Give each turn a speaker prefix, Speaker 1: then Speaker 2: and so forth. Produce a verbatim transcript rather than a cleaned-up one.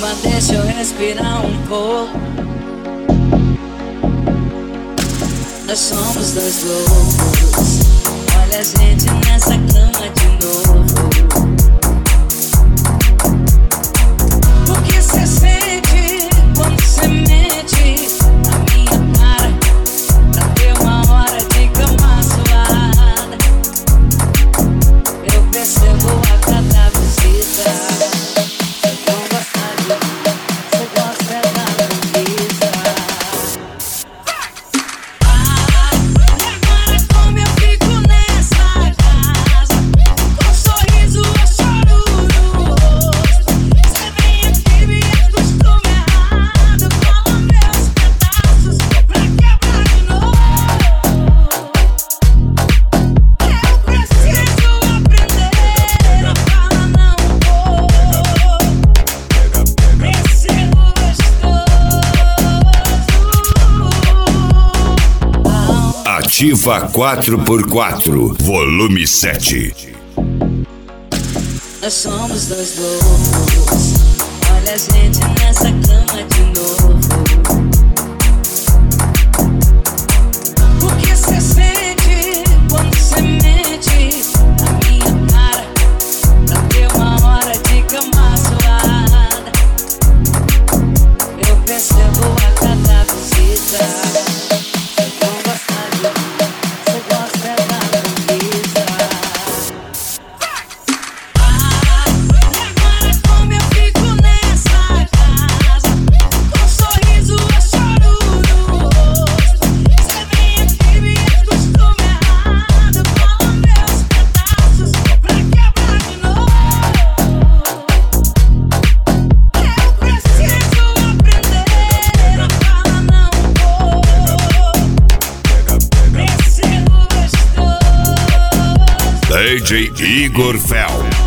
Speaker 1: Só deixa eu respirar um pouco. Nós somos dois loucos. Olha a gente nessa cama de novo. O que cê sente quando cê mente na minha cara pra ter uma hora de cama suada? Eu percebo a cada visita.
Speaker 2: Ativa quatro por quatro, volume sete.
Speaker 1: Nós somos dois loucos. Olha a gente nessa cama de novo. O que cê sente quando cê mente na minha cara pra ter uma hora de cama suada? Eu percebo a cada visita.
Speaker 2: D J Igor Fel.